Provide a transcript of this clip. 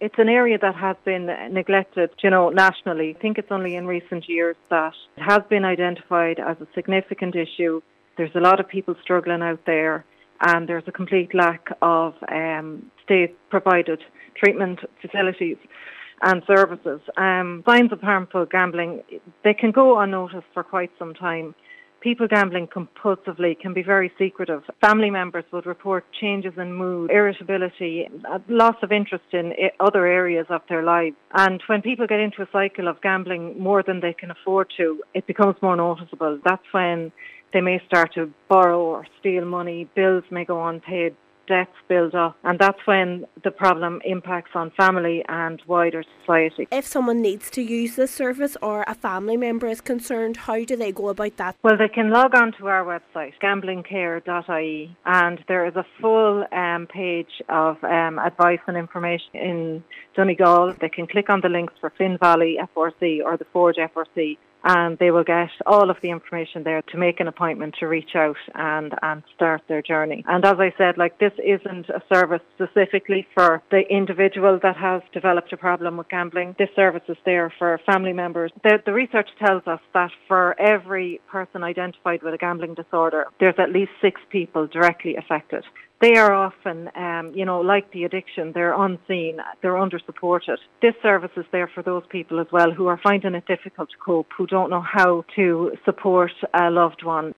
It's an area that has been neglected, nationally. I think it's only in recent years that it has been identified as a significant issue. There's a lot of people struggling out there, and there's a complete lack of state-provided treatment facilities and services. Signs of harmful gambling, they can go unnoticed for quite some time. People gambling compulsively can be very secretive. Family members would report changes in mood, irritability, loss of interest in other areas of their lives. And when people get into a cycle of gambling more than they can afford to, it becomes more noticeable. That's when they may start to borrow or steal money, bills may go unpaid, debts build up, and that's when the problem impacts on family and wider society. If someone needs to use this service or a family member is concerned, how do they go about that? Well, they can log on to our website, gamblingcare.ie, and there is a full page of advice and information in Donegal. They can click on the links for Finn Valley FRC or the Forge FRC, and they will get all of the information there to make an appointment to reach out and start their journey. And as I said, this isn't a service specifically for the individual that has developed a problem with gambling. This service is there for family members. The research tells us that for every person identified with a gambling disorder, there's at least 6 people directly affected. They are often, like the addiction, they're unseen, they're under-supported. This service is there for those people as well who are finding it difficult to cope, who don't know how to support a loved one.